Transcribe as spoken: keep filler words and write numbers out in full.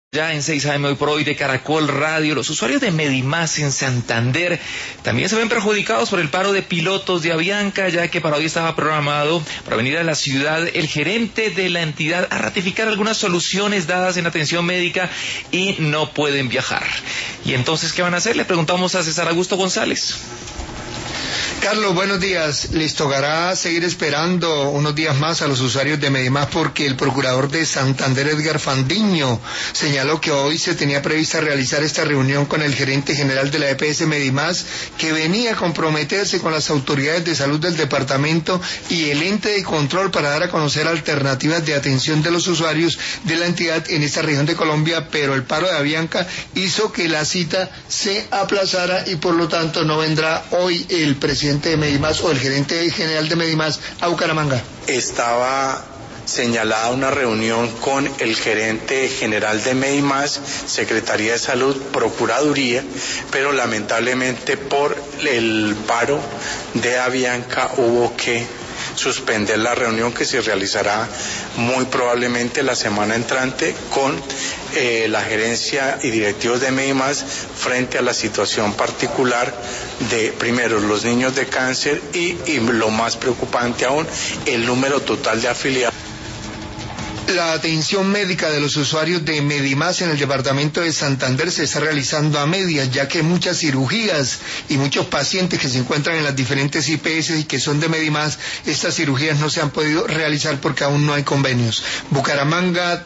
Ya en seis A M hoy por hoy de Caracol Radio, los usuarios de Medimás en Santander también se ven perjudicados por el paro de pilotos de Avianca, ya que para hoy estaba programado para venir a la ciudad el gerente de la entidad a ratificar algunas soluciones dadas en atención médica y no pueden viajar. ¿Y entonces qué van a hacer? Le preguntamos a César Augusto González. Carlos, buenos días. Les tocará seguir esperando unos días más a los usuarios de Medimás porque el procurador de Santander, Edgar Fandiño, señaló que hoy se tenía prevista realizar esta reunión con el gerente general de la E P S Medimás, que venía a comprometerse con las autoridades de salud del departamento y el ente de control para dar a conocer alternativas de atención de los usuarios de la entidad en esta región de Colombia, pero el paro de Avianca hizo que la cita se aplazara y por lo tanto no vendrá hoy el presidente de Medimás o el gerente general de Medimás a Bucaramanga. Estaba señalada una reunión con el gerente general de Medimás, Secretaría de Salud, Procuraduría, pero lamentablemente por el paro de Avianca hubo que suspender la reunión que se realizará muy probablemente la semana entrante con eh, la gerencia y directivos de Medimás frente a la situación particular de, primero, los niños de cáncer y, y lo más preocupante aún, el número total de afiliados. La atención médica de los usuarios de Medimás en el departamento de Santander se está realizando a medias, ya que muchas cirugías y muchos pacientes que se encuentran en las diferentes I P S y que son de Medimás, estas cirugías no se han podido realizar porque aún no hay convenios. Bucaramanga,